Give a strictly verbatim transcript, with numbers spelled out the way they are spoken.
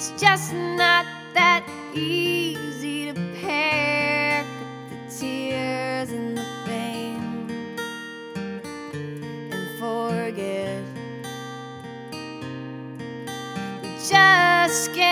It's just not that easy to pack up the tears and the pain and forget. We just can't